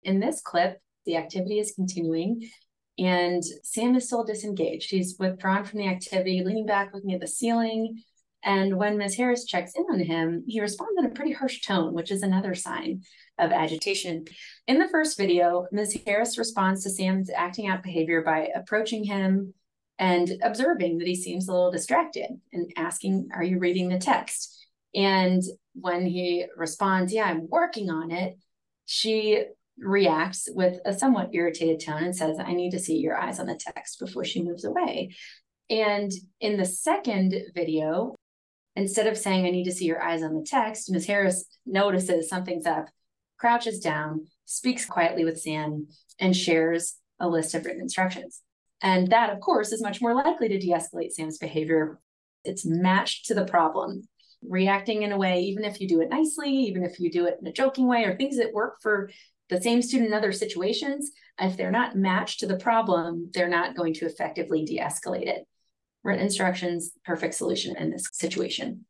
In this clip, the activity is continuing and Sam is still disengaged. He's withdrawn from the activity, leaning back, looking at the ceiling. And when Ms. Harris checks in on him, he responds in a pretty harsh tone, which is another sign of agitation. In the first video, Ms. Harris responds to Sam's acting out behavior by approaching him and observing that he seems a little distracted and asking, "Are you reading the text?" And when he responds, "Yeah, I'm working on it," she reacts with a somewhat irritated tone and says, "I need to see your eyes on the text," before she moves away. And in the second video, instead of saying, "I need to see your eyes on the text," Ms. Harris notices something's up, crouches down, speaks quietly with Sam, and shares a list of written instructions. And that, of course, is much more likely to de-escalate Sam's behavior. It's matched to the problem. Reacting in a way, even if you do it nicely, even if you do it in a joking way, or things that work for the same student in other situations, if they're not matched to the problem, they're not going to effectively de-escalate it. Written instructions, perfect solution in this situation.